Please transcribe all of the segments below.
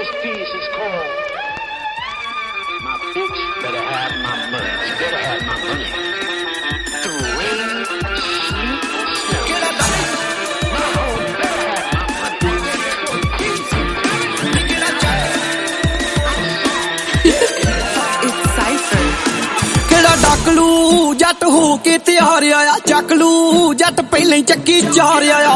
This piece is called My Bitch Better Have My Money. She better have my money. Through rain, sleet, or snow. Get up, my home better have my money. It's Cypher. ਕਿਹੜਾ ਡਾਕਲੂ ਜੱਟ ਹੋ ਕੇ ਤਿਆਰ ਆਇਆ ਚੱਕ ਲੂ ਜੱਟ ਪਹਿਲਾਂ ਹੀ ਚੱਕੀ ਚਾਰ ਆਇਆ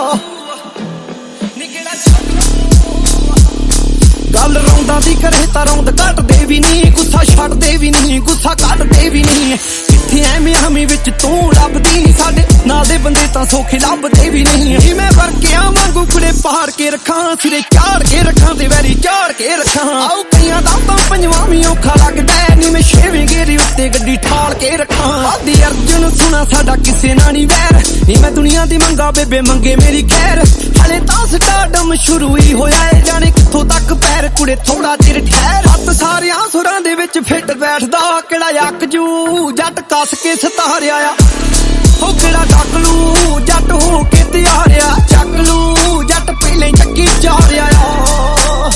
ਗੱਲ ਰੌਂਦਾਂ ਦੀ ਕਰੇ ਤਾਂ ਰੌਂਦ ਘਟਦੇ ਵੀ ਨਹੀਂ ਗੁੱਸਾ ਛੱਡਦੇ ਵੀ ਨਹੀਂ ਗੁੱਸਾ ਕੱਢਦੇ ਵੀ ਨਹੀਂ ਕਿੱਥੇ ਐਵੇਂ ਹਮੀ ਵਿੱਚ ਤੂੰ ਲੱਭਦੀ ਸਾਡੇ ਨਾਲ ਦੇ ਬੰਦੇ ਤਾਂ ਸੌਖੇ ਲੱਭਦੇ ਵੀ ਨਹੀਂ ਮੈਂ ਵਰਕਿਆਂ ਵਾਂਗੂ ਕੁੜੇ ਪਹਾੜ ਕੇ ਰੱਖਾਂ ਸਿਰੇ ਚਾੜ ਕੇ ਰੱਖਾਂ ਤੇ ਵੈਰੀ ਚਾੜ ਕੇ ਰੱਖਾਂ ਆਉ ਕਈਆਂ ਦਾ ਤਾਂ ਪੰਜਵਾਂ ਵੀ ਔਖਾ ਲੱਗਦਾ ਨੀ ਮੈਂ ਛੇਵੇਂ ਗੇਰੇ ਉੱਤੇ ਗੱਡੀ ਠਾਲ ਕੇ ਰੱਖਾਂ ਆਦੀ ਅਰਜੁਨ ਸੁਣਾ ਸਾਡਾ ਕਿਸੇ ਨਾਲ ਨਹੀਂ ਵੈਰ ਨੀ ਮੈਂ ਦੁਨੀਆ ਦੀ ਮੰਗਾ ਬੇਬੇ ਮੰਗੇ ਮੇਰੀ ਖੈਰ ਹਲੇ ਤਾਂ ਸਟਾਰਡਮ ਸ਼ੁਰੂ ਹੀ ਹੋਇਆ ਏ ਜਾਣੇ ਕਿੱਥੋਂ ਤੱਕ ਪੈਰ ਕੁੜੇ ਥੋੜਾ ਚਿਰ ਠਹਿਰ ਹੱਥ ਸਾਰਿਆਂ ਸੁਰਾਂ ਦੇ ਵਿੱਚ ਫਿੱਟ ਬੈਠਦਾ ਕਿਹੜਾ ਅੱਕ ਜੂ ਜੱਟ ਕੱਸ ਕੇ ਸਤਾਰਿਆ ਆ ਉਹ ਕਿਹੜਾ ਡਾਕਲੂ ਜੱਟ ਹੋ ਕੇ ਤਿਆਰਿਆ ਚੱਕ ਲੂ ਜੱਟ ਪਹਿਲਾਂ ਹੀ ਚੱਕੀ ਚਾਰਿਆ ਆ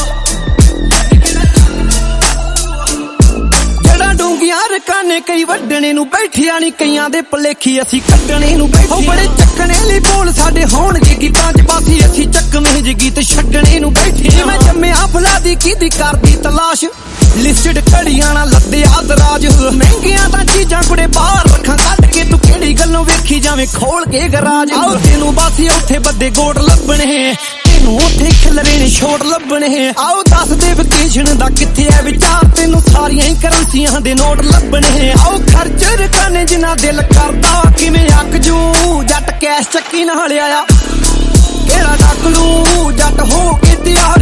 ਜਿਹੜਾ ਡੂੰਗੀਆਂ ਰਕਾਨੇ ਕਈ ਵੱਢਣੇ ਨੂੰ ਬੈਠਿਆ ਨੀ ਕਈਆਂ ਦੇ ਭਲੇਖੀ ਅਸੀਂ ਕੱਢਣੇ ਨੂੰ ਬੈਠੇ ਉਹ ਬੜੇ ਚੱਕਣੇ ਲਈ ਬੋਲ ਸਾਡੇ ਹੋਣਗੇ ਗੀਤਾਂ ਚ ਬਾਸੀ ਅਸੀਂ ਚੱਕਵੇਂ ਜੇ ਗੀਤ ਛੱਡਣੇ ਨੂੰ ਬੈਠੇ ਮੈਂ ਜੰਮਿਆ ਫੁਲਾਦੀ ਕਿਹਦੀ ਕਰਦੀ ਤਲਾਸ਼ ਲਿਸਟਡ ਘੜੀਆਂ ਨਾਲ ਲੱਦਿਆ ਦਰਾਜ ਮਹਿੰਗੀਆਂ ਤਾਂ ਚੀਜ਼ਾਂ ਕੁੜੇ ਬਾਹਰ ਰੱਖਾਂ ਕੱਢ ਕੇ ਤੂੰ ਕਿਹੜੀ ਗੱਲੋਂ ਵੇਖੀ ਜਾਵੇਂ ਖੋਲ ਕੇ ਗਰਾਜ ਆਓ ਤੈਨੂੰ ਬਾਸੀ ਉੱਥੇ ਬੱਦੇ ਗੋਟ ਲੱਭਣੇ ਤੈਨੂੰ ਉੱਥੇ ਖਿਲਰੇ ਨੇ ਛੋਟ ਲੱਭਣੇ ਆਓ ਦੱਸ ਦੇ ਵਕੇਸ਼ਨ ਦਾ ਕਿੱਥੇ ਐ ਵਿਚਾਰ ਤੈਨੂੰ ਸਾਰੀਆਂ ਹੀ ਕਰੰਸੀਆਂ ਦੇ ਨੋਟ ਲੱਭਣੇ ਆਓ ਖਰਚ ਰਕਾਨੇ ਜਿੰਨਾ ਦਿਲ ਕਰਦਾ ਕਿਵੇਂ ਅੱਕ ਜੂ ਜੱਟ ਕੈਸ਼ ਚੱਕੀ ਨਾਲ ਆਇਆ ਕਿਹੜਾ ਡਾਕਲੂ ਜੱਟ ਹੋ ਕੇ ਤਿਆਰ